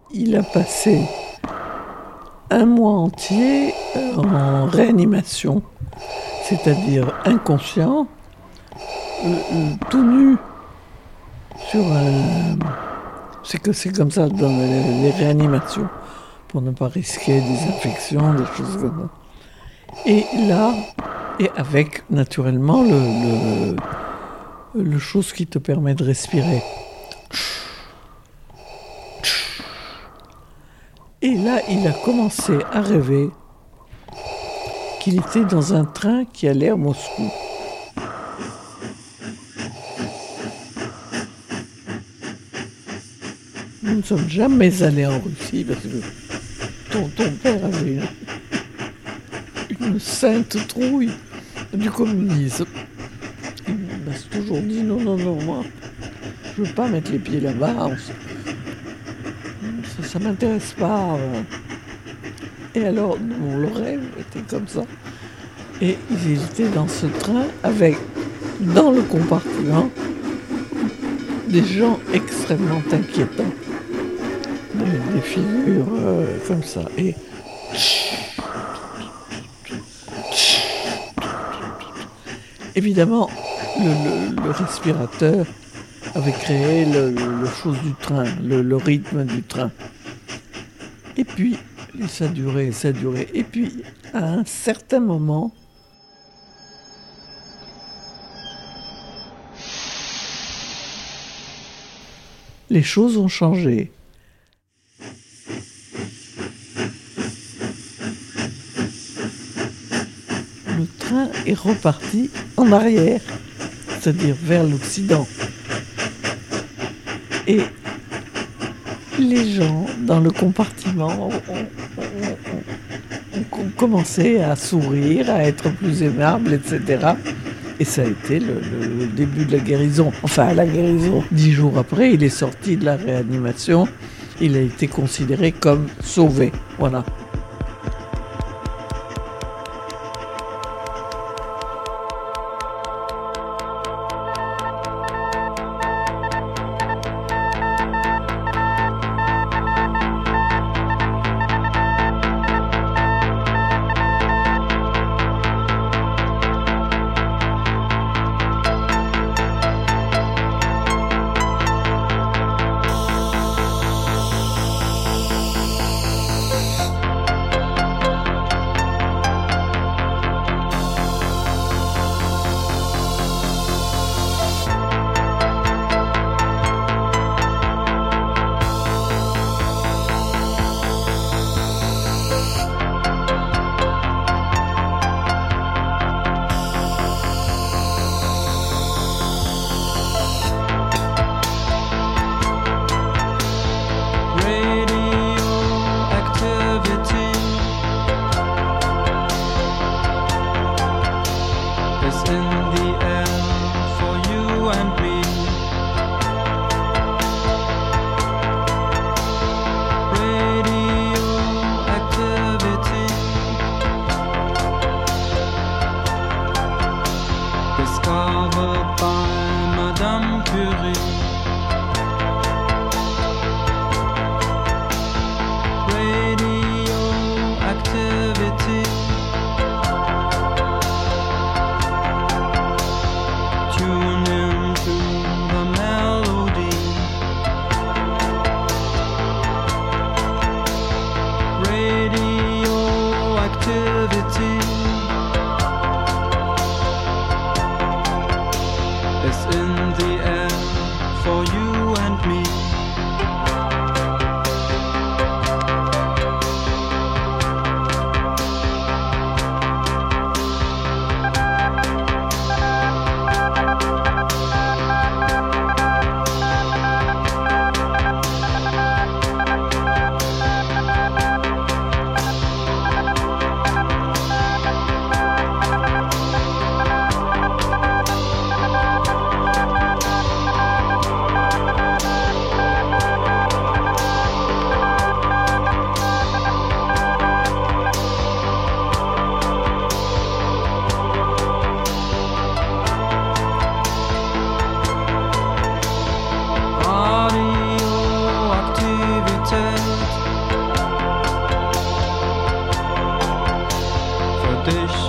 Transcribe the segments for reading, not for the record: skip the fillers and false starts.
il a passé un mois entier en réanimation, c'est-à-dire inconscient, tout nu, sur un... C'est comme ça dans les réanimations, pour ne pas risquer des infections, des choses comme ça. Et là, et avec naturellement le chose qui te permet de respirer. Et là, il a commencé à rêver qu'il était dans un train qui allait à Moscou. Nous ne sommes jamais allés en Russie parce que ton père avait une sainte trouille du communisme. Il m'a toujours dit non, moi, je ne veux pas mettre les pieds là-bas. Ça ne m'intéresse pas. Et alors, le rêve était comme ça. Et il était dans ce train avec, dans le compartiment, des gens extrêmement inquiétants. Des figures comme ça. Et évidemment, le respirateur avait créé le chose du train, le rythme du train. Et puis, ça durait. Et puis, à un certain moment, les choses ont changé. Le train est reparti en arrière, c'est-à-dire vers l'Occident. Et les gens dans le compartiment ont commencé à sourire, à être plus aimables, etc. Et ça a été le début de la guérison. Enfin, la guérison. 10 jours après, il est sorti de la réanimation. Il a été considéré comme sauvé. Voilà.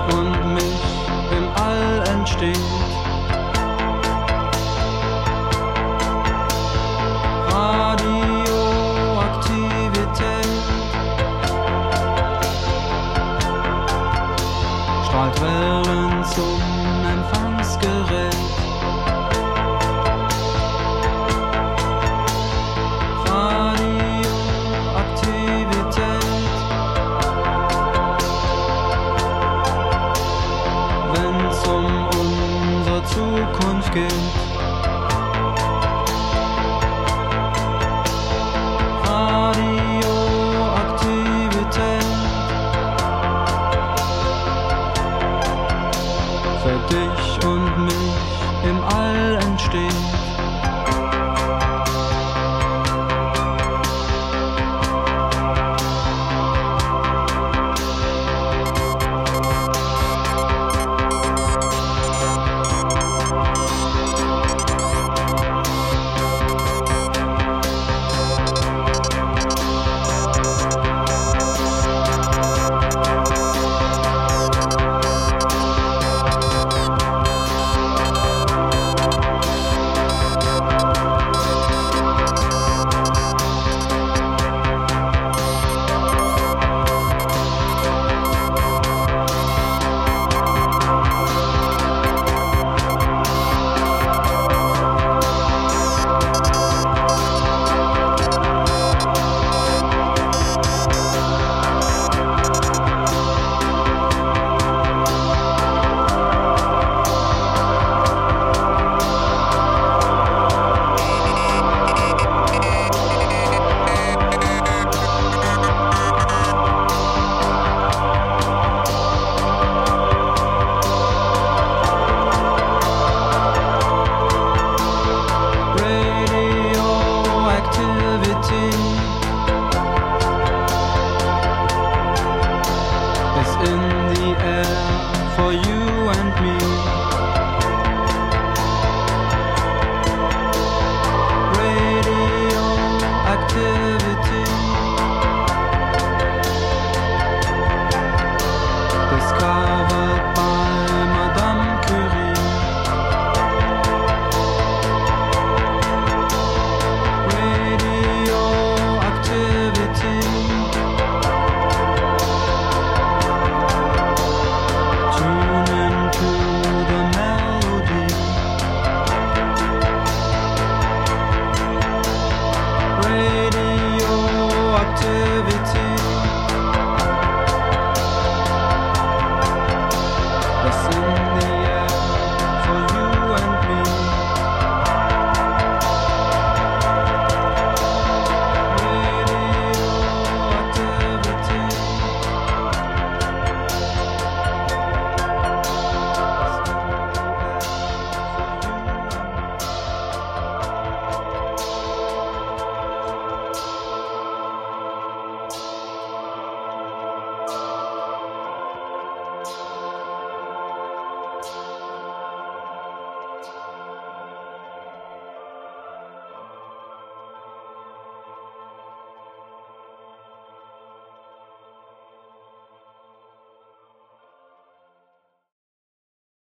und mich im All entsteht. Radioaktivität strahlt Wellen zum Empfangsgerät. Radioaktivität, wenn's um unsere Zukunft geht. Radioaktivität, für dich und mich im All entsteht.